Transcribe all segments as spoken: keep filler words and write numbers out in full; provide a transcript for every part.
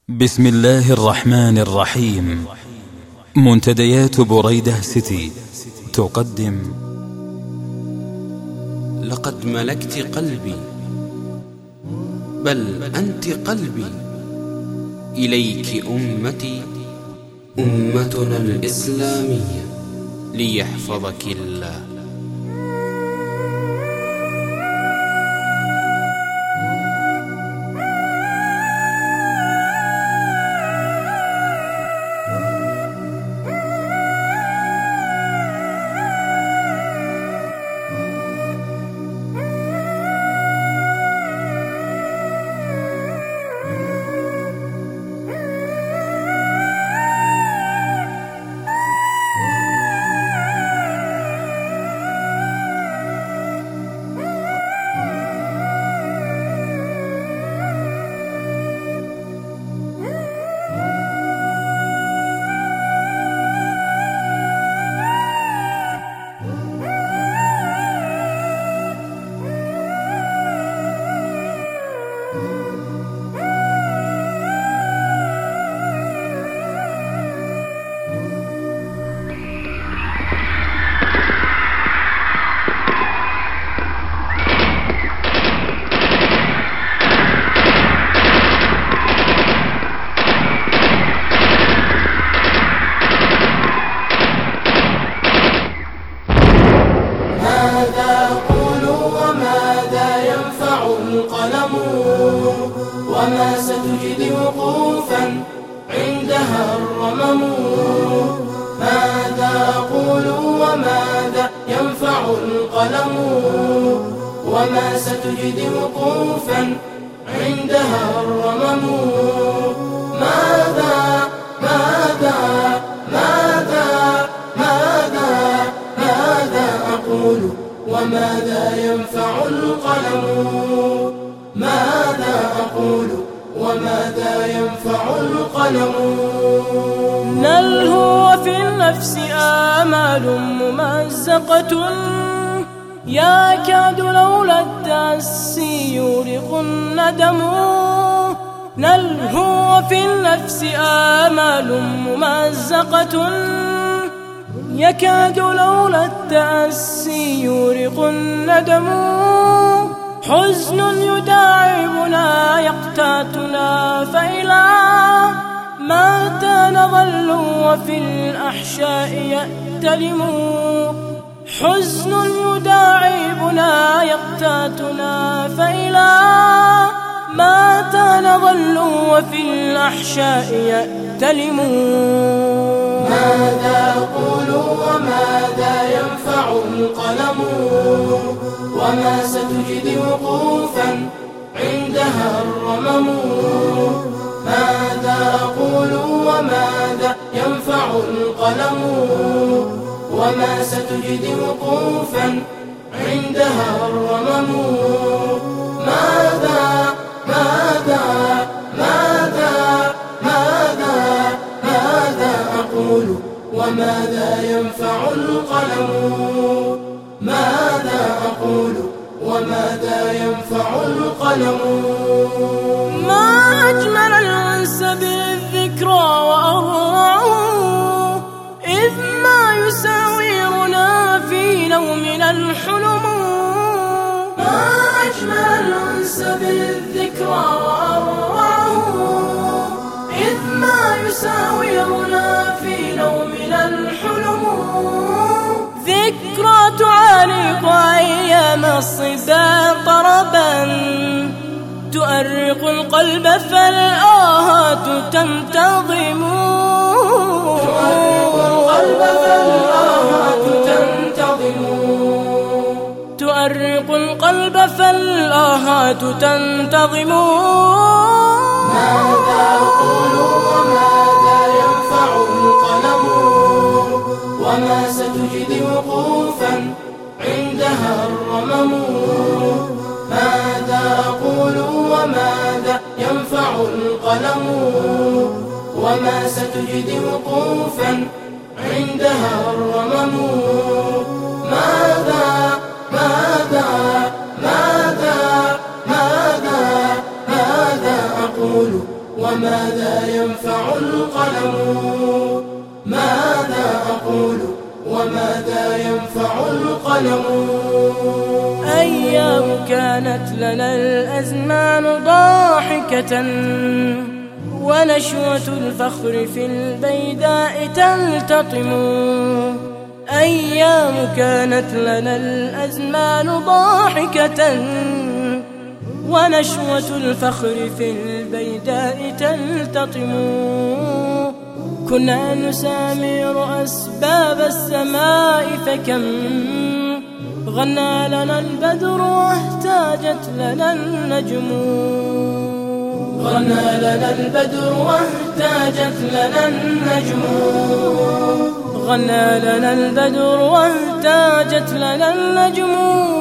بسم الله الرحمن الرحيم. منتديات بريدة سيتي تقدم: لقد ملكت قلبي، بل أنت قلبي، إليك أمتي، أمتنا الإسلامية، ليحفظك الله. القلم وما ستجد وقوفا عندها الرمم. ماذا أقول وماذا ينفع القلم وما ستجد وقوفا عندها الرمم. ماذا ماذا ماذا ماذا ماذا أقول وماذا ينفع القلم. ماذا أقول وماذا ينفع القلم. نلهو في النفس آمال ممزقة يكاد لولا التأسي يورق الندم. نلهو في النفس آمال ممزقة يكاد لولا التأسي يورق الندم. حزن يداعبنا يقتاتنا فإلى متى نظل وفي الأحشاء يأتلم. حزن يداعبنا يقتاتنا فإلى متى نظل وفي الأحشاء يأتلم. ماذا أقول وماذا ينفع القلم وما ستجد وقوفا عندها الرمم. ماذا أقول وماذا ينفع القلم وما ستجد وقوفا عندها الرمم. ماذا ماذا ماذا ماذا ماذا أقول وماذا ينفع القلم. ماذا أقول وماذا ينفع القلم. ما أجمل الأنس بالذكرى وأروعه إذ ما يساورنا في نومنا الحلم. ما أجمل الأنس بالذكرى وأروعه إذ ما يساورنا في نومنا الحلم. ذكرى تعانق أيام الصبا طربا تؤرق القلب فالآهات تنتظم. تؤرق القلب فالآهات تنتظم. تؤرق القلب فالآهات تنتظم. ماذا أقول وماذا ينفع القلم وما ستجد وقوفا عندها الرمم. ماذا أقول وماذا ينفع القلم وما ستجد وقوفا عندها الرمم. ماذا ماذا ماذا ماذا ماذا أقول وماذا ينفع القلم؟ ماذا أقول وماذا ينفع القلم؟ أيام كانت لنا الأزمان ضاحكة، ونشوة الفخر في البيداء تلتطم. أيام كانت لنا الأزمان ضاحكة، ونشوة الفخر في البيداء تلتطم. كنا نسامر أسباب السماء، فكم غنى لنا البدر واهتاجت لنا النجم. غنى لنا البدر واهتاجت لنا النجم. غنى لنا البدر واهتاجت لنا النجم.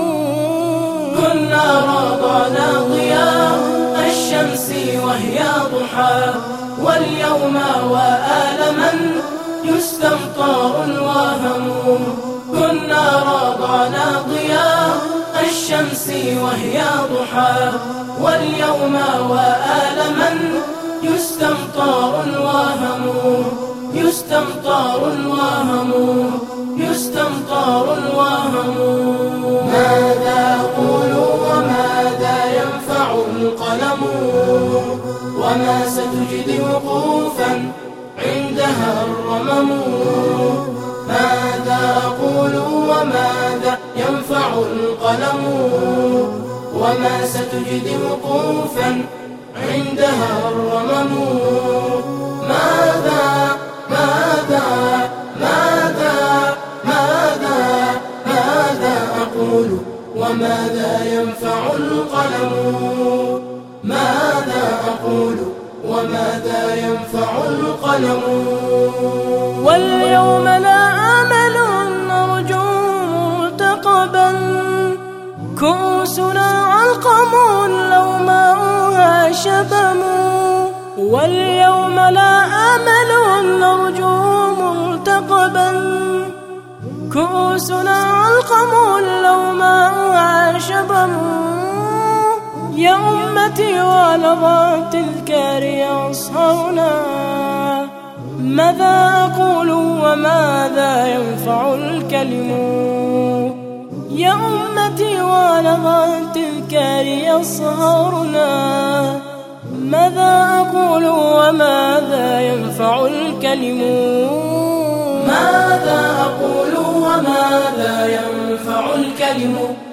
كنا راضعنا ضياء الشمس وهي ضحى، واليوم وآلما يستمطر الوهم. كنا راضعنا ضياء الشمس وهي ضحى، واليوم وآلما يستمطر الوهم. يستمطر الوهم. يستمطر الوهم. ماذا أقول وماذا ينفع القلم؟ وما ستجدي وقوفا عندها الرمم. ماذا أقول وماذا ينفع القلم؟ وما ستجدي وقوفا عندها الرمم. ماذا ماذا ماذا ماذا ماذا أقول وماذا ينفع القلم؟ ماذا أقول وماذا ينفع القلم؟ واليوم لا أمل نرجو مرتقبا، كؤوسنا علقم لو ماؤها شبم. واليوم لا أمل نرجو مرتقبا، كؤوسنا علقم لو ماؤها شبم. يا أمتي ولظى تذكاري أصهرنا، ماذا أقول وماذا ينفع الكلم؟ يا أمتي ولظى تذكاري أصهرنا، ماذا أقول وماذا ينفع الكلم؟ ماذا أقول وماذا ينفع الكلم؟